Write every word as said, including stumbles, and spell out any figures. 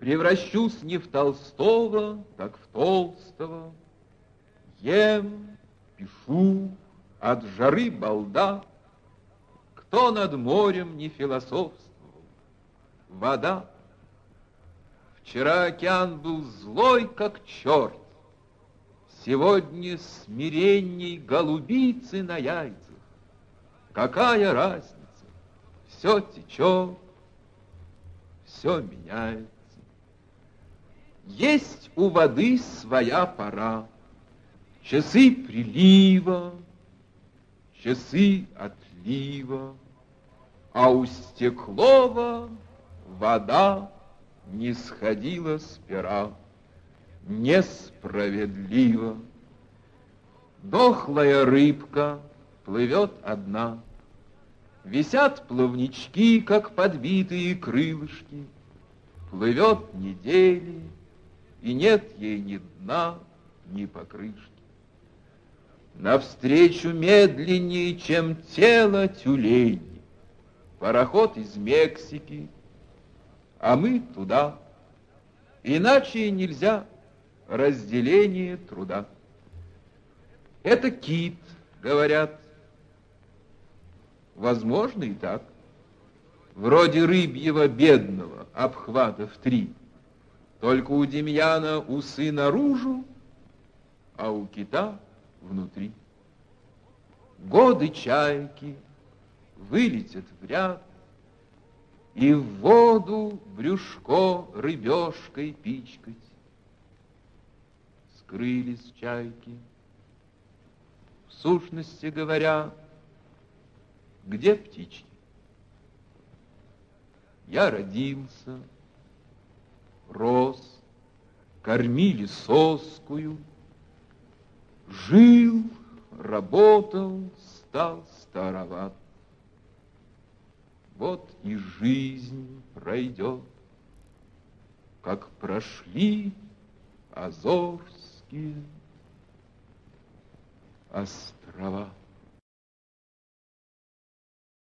Превращусь не в Толстого, так в Толстого. Ем, пишу, от жары балда. Кто над морем не философствовал? Вода. Вчера океан был злой, как черт. Сегодня смиренней голубицы на яйцах. Какая разница? Все течет, все меняется. Есть у воды своя пора. Часы прилива, часы отлива, а у Стеклова вода не сходила с пера. Несправедливо. Дохлая рыбка плывет одна. Висят плавнички, как подбитые крылышки. Плывет недели, и нет ей ни дна, ни покрышки. Навстречу медленнее, чем тело тюлени, пароход из Мексики, а мы туда. Иначе нельзя разделение труда. Это кит, говорят. Возможно и так. Вроде рыбьего бедного, обхвата в три. Только у Демьяна усы наружу, а у кита внутри. Годы чайки вылетят в ряд, и в воду брюшко рыбешкой пичкать. Скрылись чайки. В сущности говоря, где птички? Я родился, рос, кормили соскую, жил, работал, стал староват. Вот и жизнь пройдет, как прошли Азорские острова.